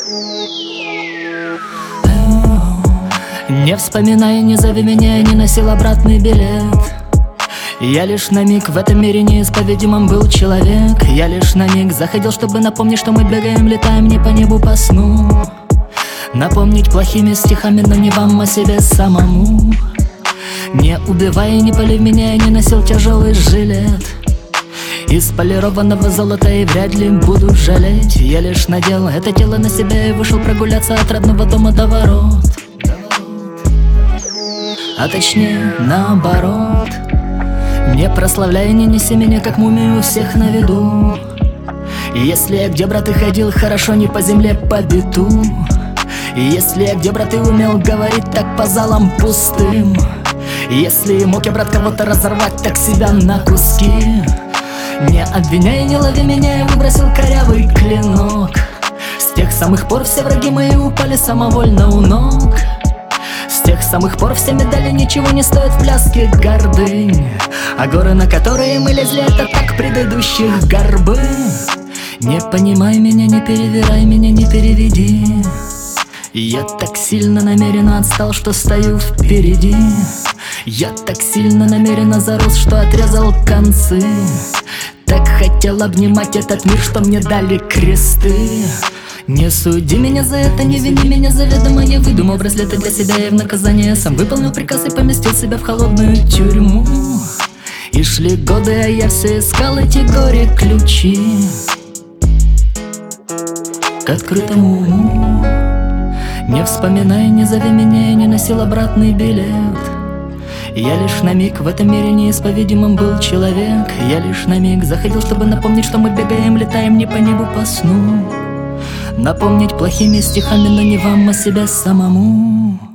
Не вспоминай, не зови меня, я не носил обратный билет. Я лишь на миг в этом мире неисповедимым был человек. Я лишь на миг заходил, чтобы напомнить, что мы бегаем, летаем не по небу, по сну. Напомнить плохими стихами, но не вам, а себе самому. Не убивай, не пали меня, я не носил тяжелый жилет из полированного золота и вряд ли буду жалеть. Я лишь надел это тело на себя и вышел прогуляться от родного дома до ворот. А точнее, наоборот. Не прославляй, не неси меня, как мумию у всех на виду. Если я где, брат, и ходил хорошо, не по земле, по биту. Если я где, брат, и умел говорить так по залам пустым. Если мог я, брат, кого-то разорвать, так себя на куски. Не обвиняй, не лови меня, я выбросил корявый клинок. С тех самых пор все враги мои упали самовольно у ног. С тех самых пор все медали ничего не стоят в пляске гордынь. А горы, на которые мы лезли, это так предыдущих горбы. Не понимай меня, не перевирай меня, не переведи. Я так сильно намеренно отстал, что стою впереди. Я так сильно намеренно зарос, что отрезал концы. Так хотел обнимать этот мир, что мне дали кресты. Не суди меня за это, не вини меня заведомо. Я выдумал браслеты для себя и в наказание сам выполнил приказ и поместил себя в холодную тюрьму. И шли годы, а я все искал эти горе-ключи к открытому уму. Не вспоминай, не зови меня, я не носил обратный билет. Я лишь на миг в этом мире неисповедимым был человек. Я лишь на миг заходил, чтобы напомнить, что мы бегаем, летаем не по небу, по сну. Напомнить плохими стихами, но не вам, а себе самому.